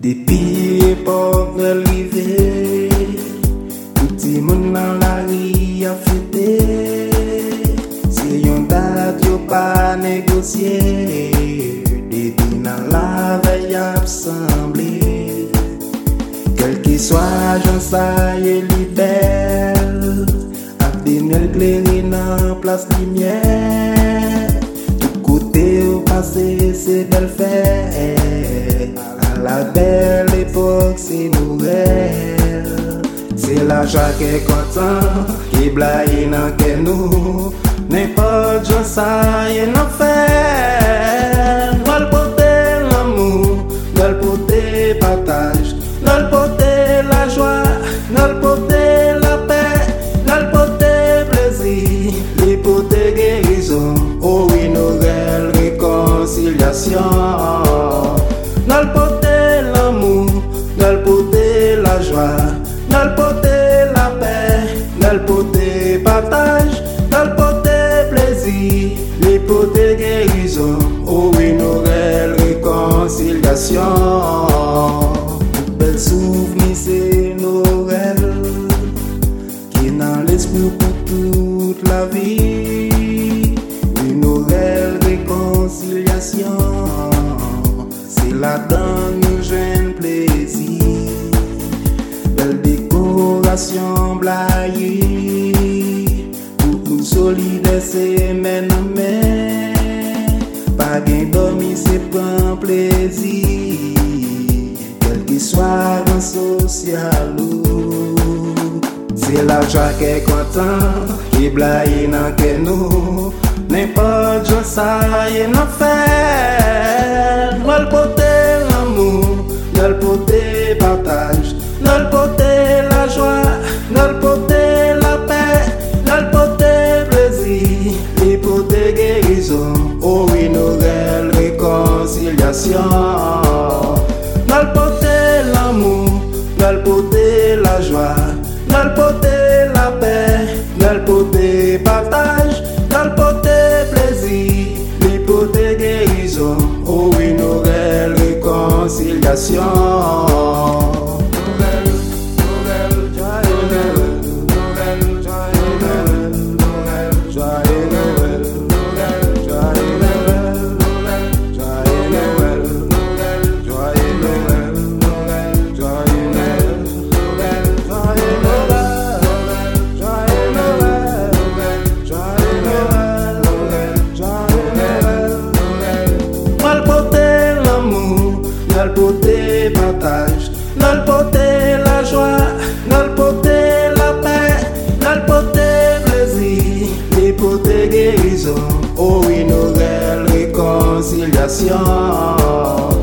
Depuis époque de l'arrivée, tout le monde dans la rue a fêté. Si yon date yon pas négocié, depuis dans la veille assemblée. Quel qu'il soit, j'en sais et libère. Abdinel clairé dans place lumière. Tout côté au passé, c'est belle fête. La belle époque, c'est nouvelle. C'est la joie qui est content, qui blaye dans que nous. N'importe où ça y est, n'en fait. Dans le porter l'amour, dans le porter partage, dans le porter la joie, dans le porter la paix, dans le porter plaisir, les porter guérison. Oh oui, nouvelle réconciliation. Dans le porter l'amour, dans le porter la joie, dans le porter la paix, dans le porter partage, dans le porter plaisir, les porter guérison. Oh oui, nouvelle réconciliation. Belle souvenir, c'est Noël, qui est dans l'esprit pour toute la vie. Une nouvelle réconciliation. La donne nous jeune plaisir. Belle décoration blaye. Beaucoup solide c'est main en main. Pas gain dormi c'est prend plaisir. Quel qu'il soit dans social. C'est la joie qui est content, qui blaye dans que nous. N'importe où ça y est, n'en fait. Dans le porter l'amour, dans le porter partage, dans le porter la joie, dans le porter la paix, dans le porter plaisir, et porter guérison. Oh oui, nouvelle réconciliation. Dans le porter l'amour, dans le porter la joie, dans le porter la paix, dans le porter partage, dans le porter plaisir, les porter guérison. Oh oui, nouvelle réconciliation. Dans le porter partage, dans le porter la joie, dans le porter la paix, dans le porter plaisir, les porter guérison. Oh oui, nouvelle réconciliation.